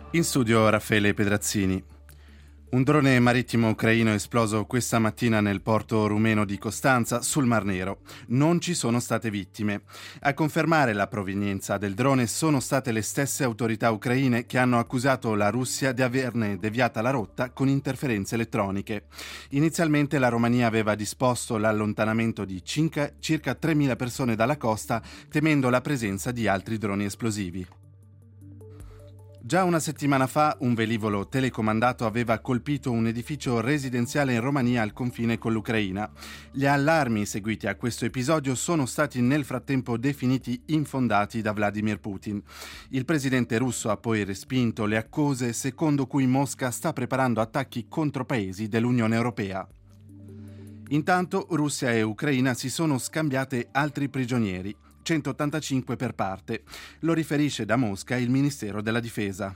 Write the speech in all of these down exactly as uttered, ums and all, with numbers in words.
In studio Raffaele Pedrazzini. Un drone marittimo ucraino è esploso questa mattina nel porto rumeno di Costanza, sul Mar Nero. Non ci sono state vittime. A confermare la provenienza del drone sono state le stesse autorità ucraine che hanno accusato la Russia di averne deviata la rotta con interferenze elettroniche. Inizialmente la Romania aveva disposto l'allontanamento di circa, circa tremila persone dalla costa, temendo la presenza di altri droni esplosivi. Già una settimana fa un velivolo telecomandato aveva colpito un edificio residenziale in Romania al confine con l'Ucraina. Gli allarmi seguiti a questo episodio sono stati nel frattempo definiti infondati da Vladimir Putin. Il presidente russo ha poi respinto le accuse secondo cui Mosca sta preparando attacchi contro paesi dell'Unione Europea. Intanto Russia e Ucraina si sono scambiate altri prigionieri. centottantacinque per parte. Lo riferisce da Mosca il Ministero della Difesa.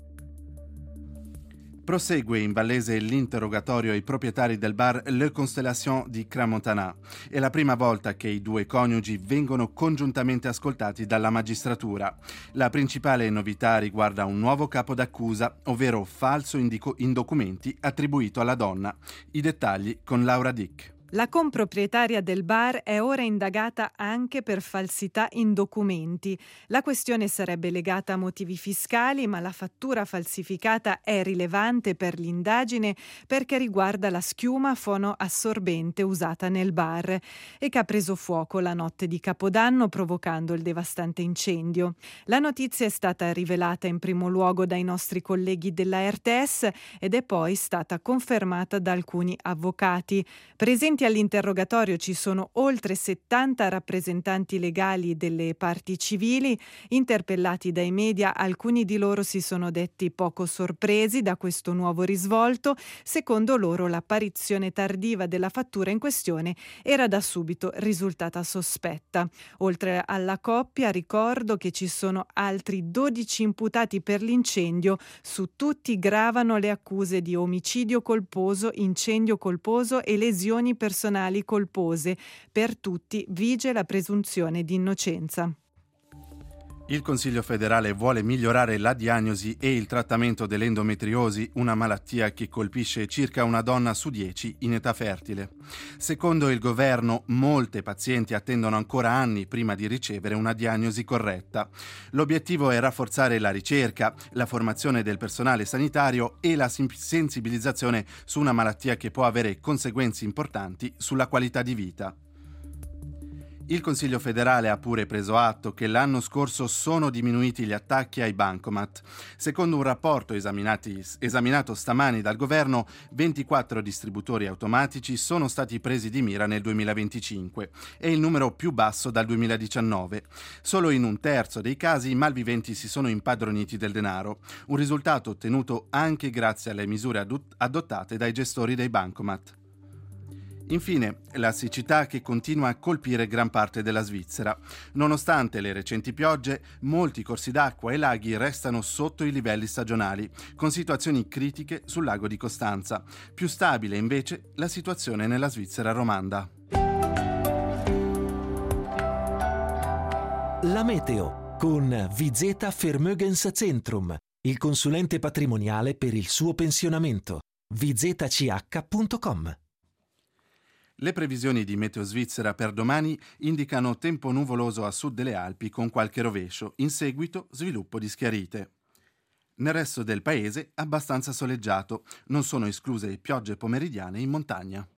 Prosegue in Vallese l'interrogatorio ai proprietari del bar Le Constellation di Crans-Montana. È la prima volta che i due coniugi vengono congiuntamente ascoltati dalla magistratura. La principale novità riguarda un nuovo capo d'accusa, ovvero falso indico- in documenti attribuito alla donna. I dettagli con Laura Dick. La comproprietaria del bar è ora indagata anche per falsità in documenti. La questione sarebbe legata a motivi fiscali, ma la fattura falsificata è rilevante per l'indagine perché riguarda la schiuma fonoassorbente usata nel bar e che ha preso fuoco la notte di Capodanno provocando il devastante incendio. La notizia è stata rivelata in primo luogo dai nostri colleghi della R T S ed è poi stata confermata da alcuni avvocati. Presenti all'interrogatorio ci sono oltre settanta rappresentanti legali delle parti civili. Interpellati dai media, alcuni di loro si sono detti poco sorpresi da questo nuovo risvolto. Secondo loro l'apparizione tardiva della fattura in questione era da subito risultata sospetta. Oltre alla coppia, ricordo che ci sono altri dodici imputati per l'incendio. Su tutti gravano le accuse di omicidio colposo, incendio colposo e lesioni personali colpose. Per tutti vige la presunzione di innocenza. Il Consiglio federale vuole migliorare la diagnosi e il trattamento dell'endometriosi, una malattia che colpisce circa una donna su dieci in età fertile. Secondo il governo, molte pazienti attendono ancora anni prima di ricevere una diagnosi corretta. L'obiettivo è rafforzare la ricerca, la formazione del personale sanitario e la sensibilizzazione su una malattia che può avere conseguenze importanti sulla qualità di vita. Il Consiglio federale ha pure preso atto che l'anno scorso sono diminuiti gli attacchi ai bancomat. Secondo un rapporto esaminato stamani dal governo, ventiquattro distributori automatici sono stati presi di mira nel duemilaventicinque. È il numero più basso dal duemiladiciannove. Solo in un terzo dei casi i malviventi si sono impadroniti del denaro, un risultato ottenuto anche grazie alle misure adottate dai gestori dei bancomat. Infine, la siccità che continua a colpire gran parte della Svizzera. Nonostante le recenti piogge, molti corsi d'acqua e laghi restano sotto i livelli stagionali, con situazioni critiche sul lago di Costanza. Più stabile, invece, la situazione nella Svizzera romanda. La meteo con Vizeta Vermögenszentrum, il consulente patrimoniale per il suo pensionamento. vizeta c h punto com. Le previsioni di Meteo Svizzera per domani indicano tempo nuvoloso a sud delle Alpi con qualche rovescio, in seguito sviluppo di schiarite. Nel resto del paese abbastanza soleggiato, non sono escluse piogge pomeridiane in montagna.